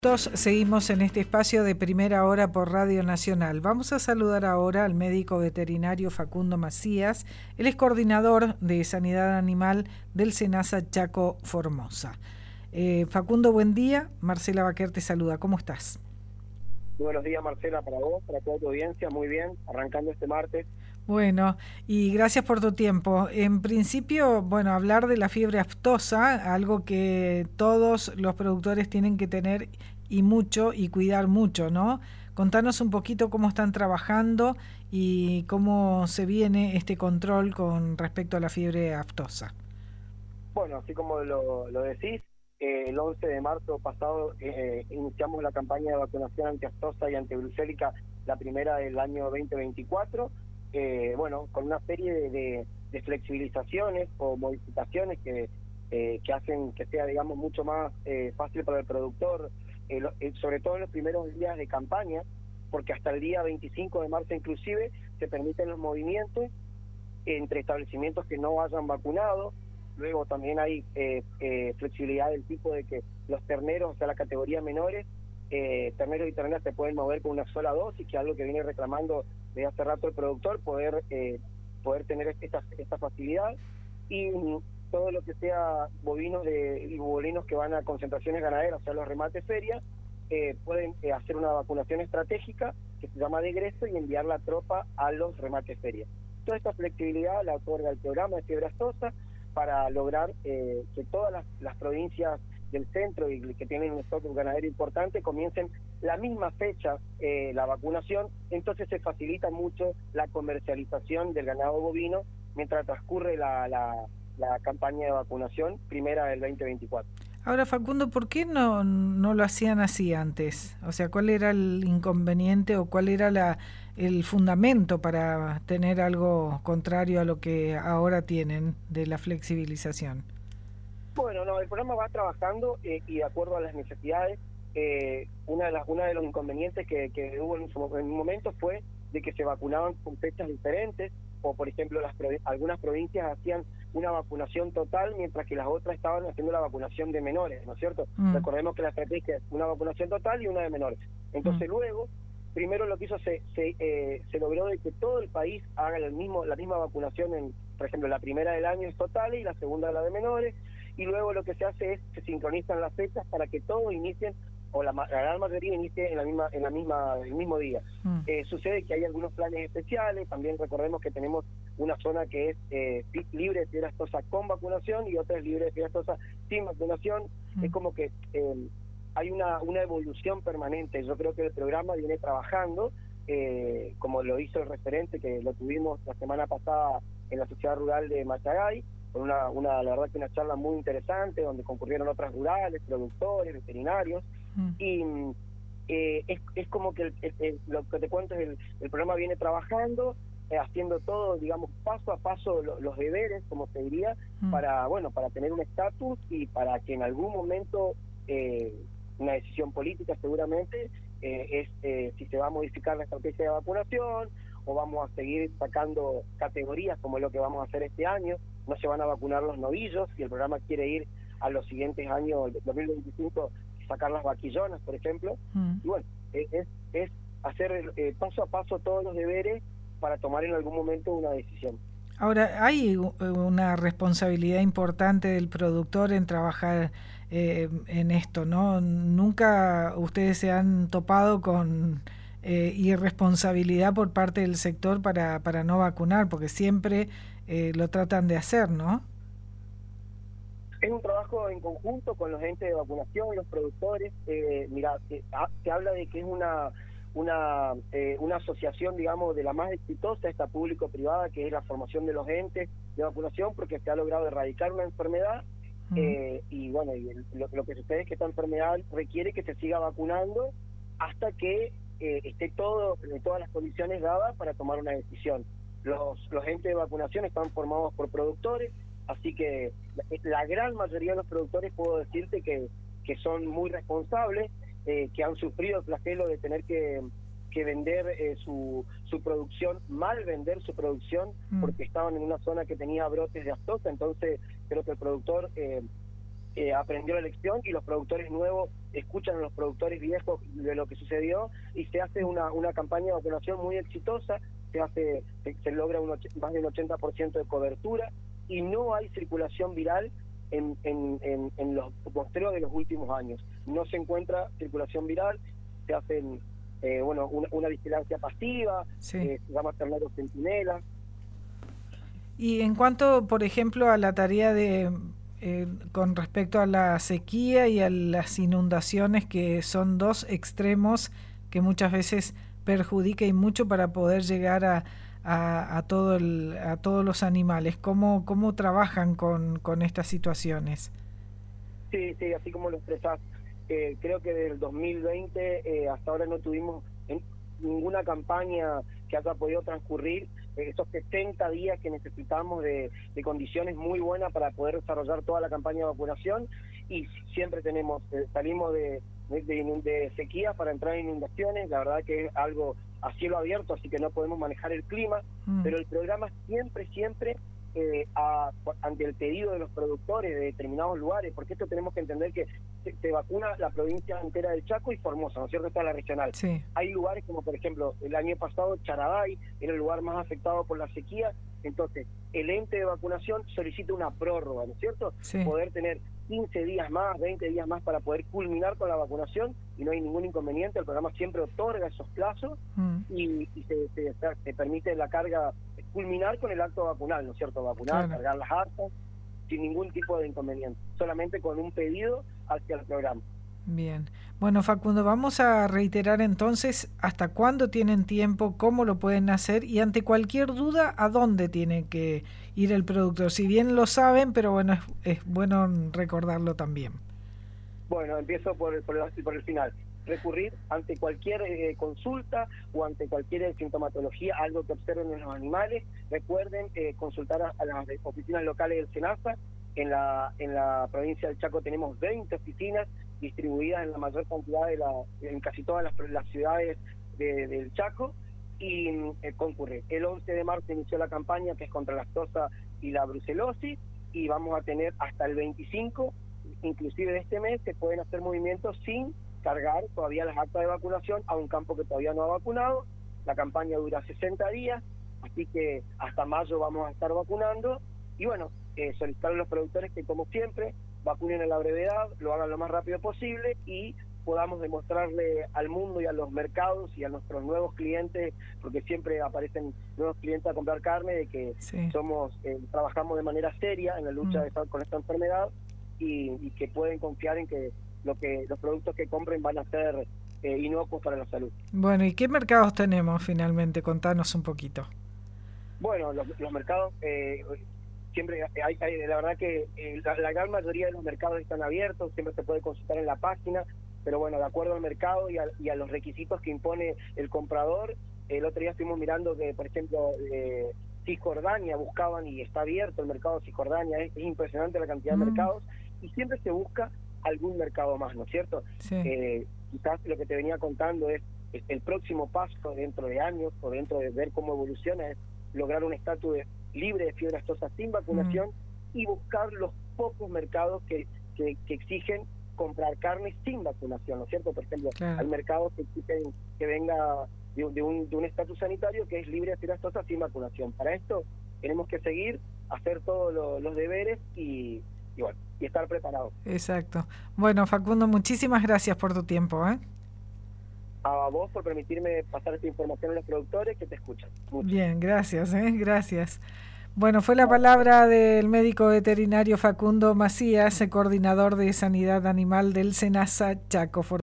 Seguimos en este espacio de Primera Hora por Radio Nacional. Vamos a saludar ahora al médico veterinario Facundo Macías. Él es coordinador de Sanidad Animal del SENASA Chaco Formosa. Facundo, buen día. Marcela Baquer te saluda. ¿Cómo estás? Muy buenos días, Marcela, para vos, para toda tu audiencia. Muy bien, arrancando este martes. Bueno, y gracias por tu tiempo. En principio, bueno, hablar de la fiebre aftosa, algo que todos los productores tienen que tener y cuidar mucho, ¿no? Contanos un poquito cómo están trabajando y cómo se viene este control con respecto a la fiebre aftosa. Bueno, así como lo decís, el 11 de marzo pasado iniciamos la campaña de vacunación antiaftosa y antibrucélica, la primera del año 2024, bueno, con una serie de flexibilizaciones o modificaciones que hacen que sea, digamos, mucho más fácil para el productor, sobre todo en los primeros días de campaña, porque hasta el día 25 de marzo inclusive se permiten los movimientos entre establecimientos que no hayan vacunado. Luego también hay flexibilidad del tipo de que los terneros, o sea, la categoría menores, terneros y terneras se pueden mover con una sola dosis, que es algo que viene reclamando desde hace rato el productor, poder tener esta facilidad. Y todo lo que sea bovinos y bovalinos que van a concentraciones ganaderas, o sea, los remates ferias, pueden hacer una vacunación estratégica que se llama degreso y enviar la tropa a los remates ferias. Toda esta flexibilidad la otorga el programa de fiebre aftosa para lograr que todas las provincias del centro y que tienen un stock ganadero importante comiencen la misma fecha la vacunación. Entonces se facilita mucho la comercialización del ganado bovino mientras transcurre la campaña de vacunación primera del 2024. Ahora, Facundo, ¿por qué no lo hacían así antes? O sea, ¿cuál era el inconveniente o cuál era el fundamento para tener algo contrario a lo que ahora tienen de la flexibilización? Bueno, no, el programa va trabajando y de acuerdo a las necesidades. Uno de los inconvenientes que hubo en un momento fue de que se vacunaban con fechas diferentes, o por ejemplo algunas provincias hacían una vacunación total mientras que las otras estaban haciendo la vacunación de menores, ¿no es cierto? Recordemos que la estrategia es una vacunación total y una de menores. Entonces luego, primero lo que hizo, se logró de que todo el país haga la misma vacunación, por ejemplo, la primera del año es total y la segunda la de menores, y luego lo que se hace es se sincronizan las fechas para que todos inicien, o la gran mayoría inicie en el mismo día. Sucede que hay algunos planes especiales. También recordemos que tenemos una zona que es libre de fiebre aftosa con vacunación y otra es libre de fiebre aftosa sin vacunación. Es como que hay una evolución permanente. Yo creo que el programa viene trabajando, como lo hizo el referente, que lo tuvimos la semana pasada en la sociedad rural de Machagay, con la verdad que una charla muy interesante, donde concurrieron otras rurales, productores, veterinarios, y es como que lo que te cuento es el programa viene trabajando, haciendo todo, digamos, paso a paso los deberes, como se diría, para tener un estatus y para que en algún momento una decisión política seguramente es si se va a modificar la estrategia de vacunación o vamos a seguir sacando categorías como es lo que vamos a hacer este año. No se van a vacunar los novillos y el programa quiere ir a los siguientes años, 2025, sacar las vaquillonas, por ejemplo. Y bueno, es hacer paso a paso todos los deberes para tomar en algún momento una decisión. Ahora, hay una responsabilidad importante del productor en trabajar en esto, ¿no? Nunca ustedes se han topado con irresponsabilidad por parte del sector para no vacunar, porque siempre lo tratan de hacer, ¿no? Es un trabajo en conjunto con los entes de vacunación, los productores. Mira, se habla de que es una asociación, digamos, de la más exitosa, esta público-privada, que es la formación de los entes de vacunación, porque se ha logrado erradicar una enfermedad. Y bueno, lo que sucede es que esta enfermedad requiere que se siga vacunando hasta que esté todas las condiciones dadas para tomar una decisión. Los entes de vacunación están formados por productores, así que la gran mayoría de los productores puedo decirte que son muy responsables, que han sufrido el flagelo de tener que vender su producción, mal vender su producción, porque estaban en una zona que tenía brotes de aftosa. Entonces creo que el productor aprendió la lección y los productores nuevos escuchan a los productores viejos de lo que sucedió y se hace una campaña de vacunación muy exitosa, se logra más del 80% de cobertura y no hay circulación viral en los postreos de los últimos años. No se encuentra circulación viral, se hacen una vigilancia pasiva, sí. se llama ternero centinela. Y en cuanto, por ejemplo, a la tarea de con respecto a la sequía y a las inundaciones, que son dos extremos que muchas veces perjudica y mucho para poder llegar a todos los animales. ¿Cómo trabajan con estas situaciones? Sí, así como lo expresás. Creo que desde el 2020 hasta ahora no tuvimos ninguna campaña que haya podido transcurrir esos 70 días que necesitamos de condiciones muy buenas para poder desarrollar toda la campaña de vacunación, y siempre salimos de sequía para entrar en inundaciones. La verdad que es algo a cielo abierto, así que no podemos manejar el clima, pero el programa siempre ante el pedido de los productores de determinados lugares, porque esto tenemos que entender que se vacuna la provincia entera del Chaco y Formosa, ¿no es cierto? Está la regional. Sí. Hay lugares como, por ejemplo, el año pasado Charaday era el lugar más afectado por la sequía, entonces el ente de vacunación solicita una prórroga, ¿no es cierto? Sí. Poder tener 15 días más, 20 días más para poder culminar con la vacunación, y no hay ningún inconveniente. El programa siempre otorga esos plazos y se permite la carga, culminar con el acto vacunal, ¿no es cierto? Vacunar, claro, cargar las actas, sin ningún tipo de inconveniente, solamente con un pedido hacia el programa. Bien. Bueno, Facundo, vamos a reiterar entonces hasta cuándo tienen tiempo, cómo lo pueden hacer y ante cualquier duda, a dónde tiene que ir el productor. Si bien lo saben, pero bueno, es bueno recordarlo también. Bueno, empiezo por el final. Recurrir ante cualquier consulta o ante cualquier sintomatología, algo que observen en los animales. Recuerden consultar a las oficinas locales del SENASA. En la provincia del Chaco tenemos 20 oficinas distribuidas en la mayor cantidad en casi todas las ciudades del Chaco, y concurrir. El 11 de marzo inició la campaña, que es contra la aftosa y la brucelosis, y vamos a tener hasta el 25, inclusive de este mes, se pueden hacer movimientos sin cargar todavía las actas de vacunación a un campo que todavía no ha vacunado. La campaña dura 60 días, así que hasta mayo vamos a estar vacunando, y bueno, solicitar a los productores que, como siempre, vacunen a la brevedad, lo hagan lo más rápido posible y podamos demostrarle al mundo y a los mercados y a nuestros nuevos clientes, porque siempre aparecen nuevos clientes a comprar carne, de que sí, trabajamos de manera seria en la lucha con esta enfermedad, y que pueden confiar en que los productos que compren van a ser inocuos para la salud. Bueno, ¿y qué mercados tenemos finalmente? Contanos un poquito. Bueno, los mercados... siempre la verdad que la gran mayoría de los mercados están abiertos, siempre se puede consultar en la página, pero bueno, de acuerdo al mercado y a los requisitos que impone el comprador. El otro día estuvimos mirando que, por ejemplo, Cisjordania buscaban, y está abierto el mercado de Cisjordania. Es impresionante la cantidad de mercados, y siempre se busca algún mercado más, ¿no es cierto? Sí. Quizás lo que te venía contando es el próximo paso dentro de años, o dentro de ver cómo evoluciona, es lograr un estatus libre de fiebre aftosa sin vacunación, y buscar los pocos mercados que exigen comprar carne sin vacunación, ¿no es cierto? Por ejemplo, claro, hay mercados que exigen que venga de un estatus sanitario que es libre de fiebre aftosa sin vacunación. Para esto tenemos que seguir, hacer todos los deberes y bueno, y estar preparados. Exacto. Bueno, Facundo, muchísimas gracias por tu tiempo, ¿eh? A vos por permitirme pasar esta información a los productores que te escuchan. Mucho. Bien, gracias, gracias. Bueno, fue la palabra del médico veterinario Facundo Macías, coordinador de Sanidad Animal del SENASA Chaco.